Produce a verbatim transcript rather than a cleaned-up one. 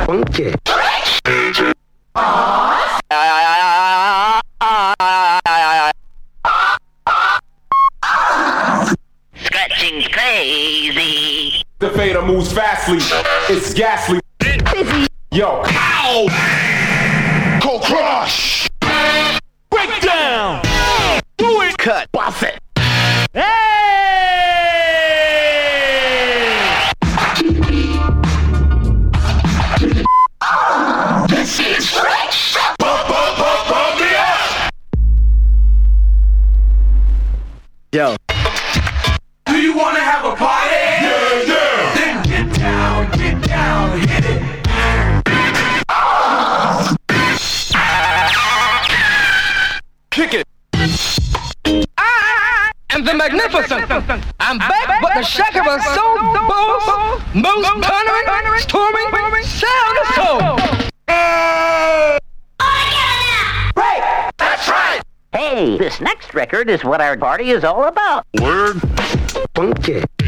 Funky. Scratching's crazy. The fader moves fastly. It's ghastly. Yo. Ow! Cold crush. Break down. Do it. Cut. Boss it. Hey! This is fresh. Bump, bump, bump, bump me up. Yo. Do you want to have a party? Yeah, yeah. Then get down, get down, hit it. Kick it. I am the magnificent. I'm back, but the shaker was so bold, most thundering, storming, sound of soul. Right, that's right. Hey, this next record is what our party is all about. Word. Funky.